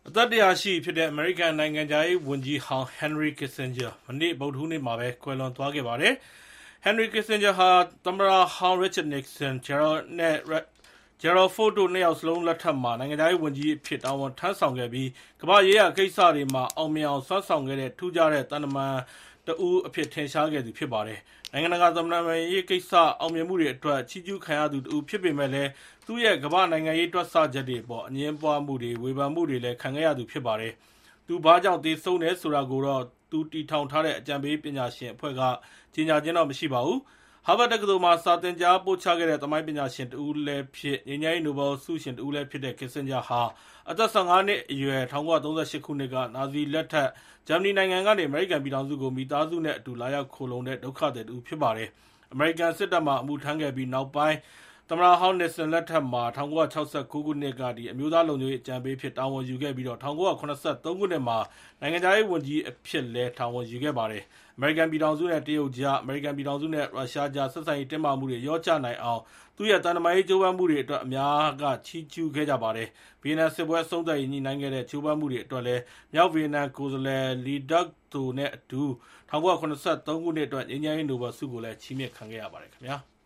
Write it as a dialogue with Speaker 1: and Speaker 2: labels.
Speaker 1: အသက်တရားရှိဖြစ်တဲ့အမေရိကန်နိုင်ငံသားရေးဝန်ကြီးဟောင်း Henry Kissinger မနေ့ဗုဒ္ဓဟူးနေ့မှာပဲကွယ်လွန်သွားခဲ့ပါတယ်။ Henry Kissinger ဟာသမ္မတဟောင်း Richard Nixon နဲ့ Gerald Ford တို့နှစ်ယောက်စလုံးလက်ထက်မှာနိုင်ငံသားရေးဝန်ကြီးအဖြစ်တာဝန်ထမ်းဆောင်ခဲ့ပြီးကမ္ဘာ့ရေးရာကိစ္စတွေမှာအောင်မြင်အောင်ဆွမ်းဆောင်ခဲ့တဲ့ထူးခြားတဲ့သံတမန်တဦးအဖြစ်ထင်ရှားခဲ့သူဖြစ်ပါတယ်။နိုင်ငံတကာသမ္မတရေးကိစ္စအောင်မြင်မှုတွေအတွက်ချီးကျူးခံရသူတဦးဖြစ်ပေမဲ့လည်းသူ့ရဲ့ကမ္ဘာနိုင်ငံရေးတွက်ဆချက်တွေပေါ်အငင်းပွားမှုတွေဝေဖန်မှုတွေလည်းခံခဲ့ရသူဖြစ်ပါတယ်။သူဘာကြောင့်သေဆုံးတယ်ဆိုတာကိုတော့သူတီထောင်ထားတဲ့အကြံပေးပညာရှင်အဖွဲ့ကကြေညာခြင်းတော့မရှိပါဘူး။ Harvard တက္ကသိုလ်မှာစာသင်ကြားပို့ချခဲ့တဲ့သမိုင်းပညာရှင်တဦးလည်းဖြစ်ငြိမ်းချမ်းရေးနိုဘယ်ဆုရှင်တဦးလည်းဖြစ်တဲ့ Kissinger ဟာအသက်15နှစ်အရွယ်1938ခုနှစ်ကနာဇီလက်ထက်ဂျာမနီနိုင်ငံကနေအမေရိကန်ပြည်ထောင်စုကိုမိသားစုနဲ့အတူလာရောက်ခိုလှုံတဲ့ဒုက္ခသည်တဦးဖြစ်ပါတယ်။အမေရိကန်စစ်တပ်မှအမှုထမ်းခဲ့ပြီးနောက်ပိုင်းသမ္မတဟောင်းနစ်ဆန်လက်ထက်မှာ1969ခုနှစ်ကအမျိုးသားလုံခြုံရေးအကြံပေးဖြစ်တာဝန်ယူခဲ့ပြီးတော့1983ခုနှစ်မှာနိုင်ငံခြားရေးဝန်ကြီးအဖြစ်လည်းတာဝန်ယူခဲ့ပါတယ်။အမေရိကန်ပြည်ထောင်စုနဲ့တရုတ်ကြားအမေရိကန်ပြည်ထောင်စုနဲ့ရုရှားကြားဆက်ဆံရေးတင်းမာမှုတွေရောကျနိုင်အောင်သူ့ရဲ့တန်တမာရေးကြိုးပမ်းမှုတွေအတွက်အများကချီးကျူးခဲ့ကြပါတယ်။ဗီယက်နမ်စစ်ပွဲအဆုံးသတ်ရေးညှိနှိုင်းခဲ့တဲ့ကြိုးပမ်းမှုတွေအတွက်လည်းမြောက်ဗီယက်နမ်ကိုယ်စားလှယ်လီဒက်တိုနဲ့အတူ1983ခုနှစ်အတွက်ငြိမ်းချမ်းရေးနိုဘယ်ဆုကိုလည်းချီးမြှင့်ခံခဲ့ရပါတယ်ခင်ဗျာ။